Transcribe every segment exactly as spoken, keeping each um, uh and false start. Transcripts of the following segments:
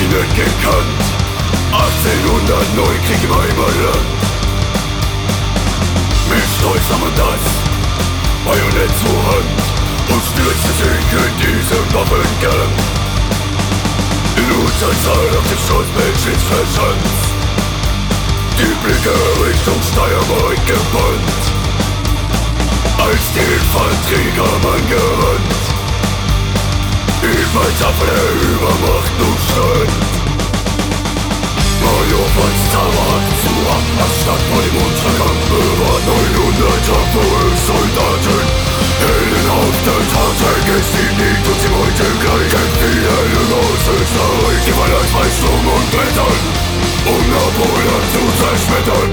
Ruinen gekannt. achtzehnhundertneun, Krieg im Heimatland. Mit Stolz nahm man das Bajonett zur Hand und stürzte sich in diesen Waffengang. In Unterzahl auf dem Schlossberg stets verschanzt, die Blicke Richtung Steiermark gebannt. Als die Infanterie kam angerannt, hielt mein Tapfer der Übermacht nun stand. Major Franz Zauberhack zu Abstand vor dem Untergang bewahrt neunhundert tapfere Soldaten. Heldenhaft und hartnäckig die Nied und sie heute gleich empfehlen aus Österreich. Die Verlangt bei Sturm und Brettern, um Napoleon zu zerschmettern.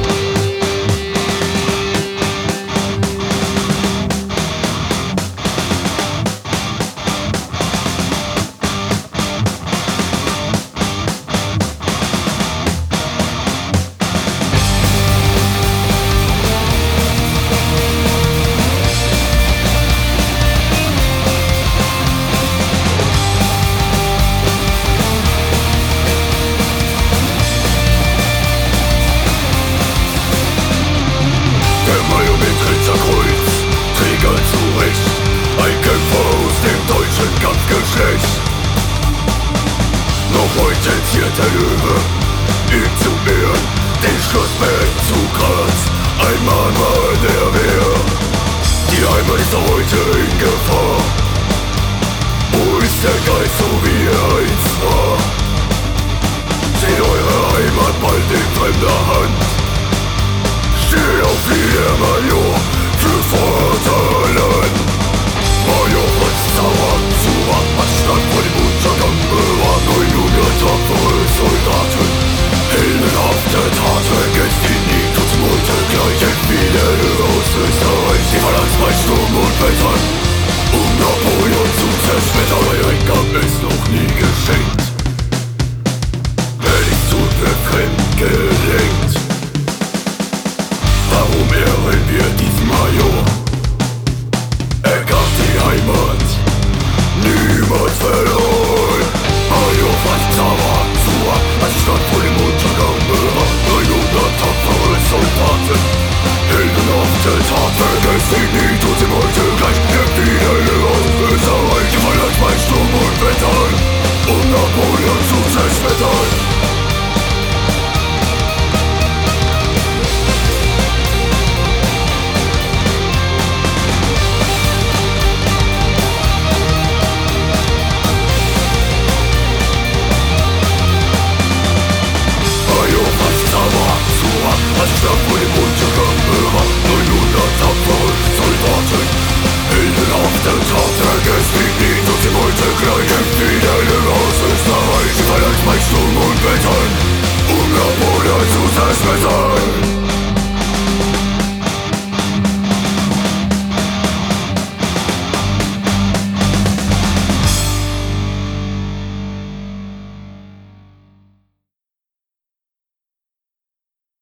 Noch heute ziert der Löwe ihm zu Ehren den Schlossberg zu Graz, ein Mahnmal der Wehr. Die Heimat ist auch heute in Gefahr. Wo ist der Geist, so wie er einst war? Seht eure Heimat bald in fremder Hand. Steht auf wie der Major für Vaterland. Major Franz Zauberhack zu Abstand vor dem Untergang bewahrt neunhundert tapfere Soldaten. Heldenhafte Taten gegen die Nied und zum heute gleich entfielen aus Österreich. Die Verlangt bei Sturm und Wettern, um Napoleon zu zerschmettern. Ein gab es noch nie geschenkt, wer nichts tut, wird fremd gelenkt. Warum ehren wir diesen Major? Er gab die Heimat niemals verloren. Major Franz Zauberhack zu Abstand vor dem Untergang bewahrt neunhundert tapfere Soldaten. Heldenhafte Taten gegen